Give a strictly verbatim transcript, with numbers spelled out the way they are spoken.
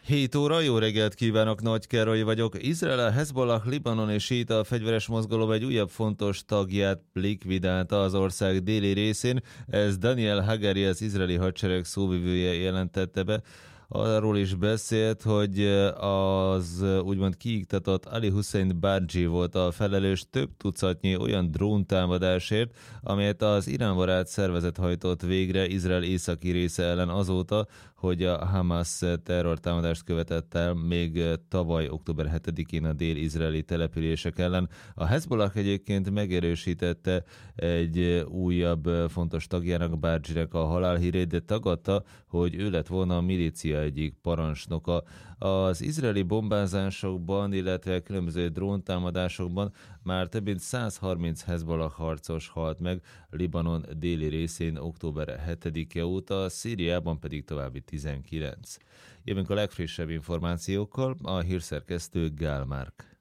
hét óra, jó reggelt kívánok, Nagy Károly vagyok. Izrael, a Hezbollah, Libanon és síita fegyveres mozgalom egy újabb fontos tagját likvidálta az ország déli részén. Ez Daniel Hagari, az izraeli hadsereg szóvivője jelentette be. Arról is beszélt, hogy az úgymond kiiktatott Ali Hussein Barji volt a felelős több tucatnyi olyan dróntámadásért, amelyet az iránbarát szervezet hajtott végre Izrael északi része ellen azóta, hogy a Hamas terrortámadást követett el még tavaly október hetedikén a dél-izraeli települések ellen. A Hezbollah egyébként megerősítette egy újabb fontos tagjának, Barjinek a halálhírét, de tagadta, hogy ő lett volna a milícia egyik parancsnoka. Az izraeli bombázásokban, illetve különböző dróntámadásokban már több mint száz harminc Hezbollah harcos halt meg Libanon déli részén október hetedike óta, Szíriában pedig további tizenkilenc. Jövünk a legfrissebb információkkal, a hírszerkesztő Gál Márk.